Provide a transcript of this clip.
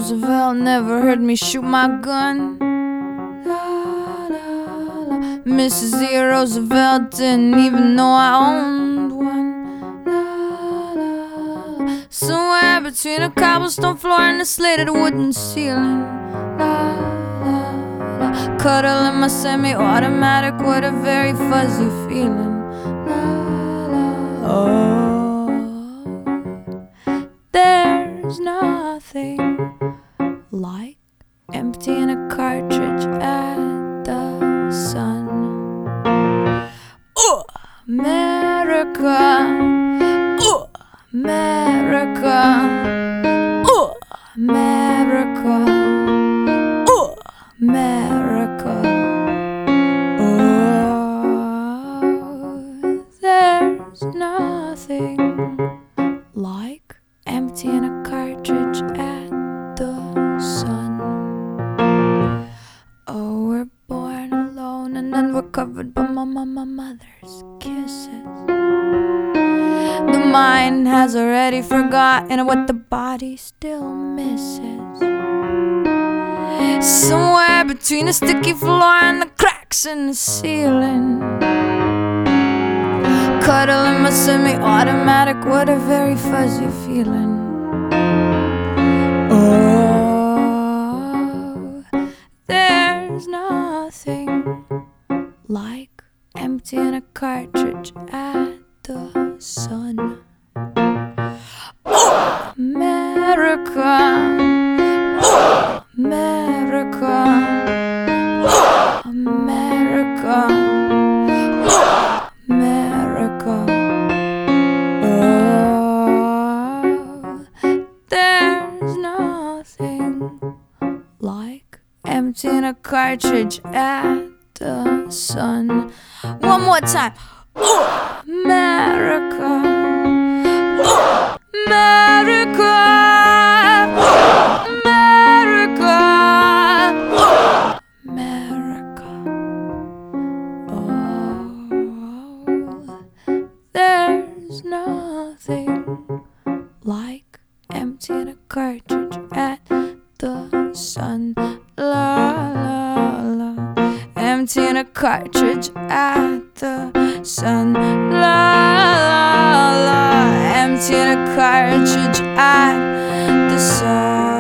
Roosevelt never heard me shoot my gun. Mrs. E. Roosevelt didn't even know I owned one. Somewhere between a cobblestone floor and a slated wooden ceiling, cuddle in my semi-automatic with a very fuzzy feeling. Oh, there's nothing like emptying a cartridge at the sun. Oh, America, oh, America, oh, America, oh, America. Oh, there's nothing like emptying a cartridge at the sun. Oh, we're born alone and then we're covered by my mother's kisses. The mind has already forgotten what the body still misses. Somewhere between the sticky floor and the cracks in the ceiling, cuddle in my semi-automatic with a very fuzzy feeling. Oh, there's nothing like emptying a cartridge at the sun. Oh, America, oh, America, oh, America, oh, America. Oh, there's nothing like emptying a cartridge at the sun. One more time. Oh, America, oh, America, oh, America, oh, America. Oh, there's nothing like emptying a cartridge at the sun. La la la, emptying a cartridge at the sun. La la la, emptying a cartridge at the sun.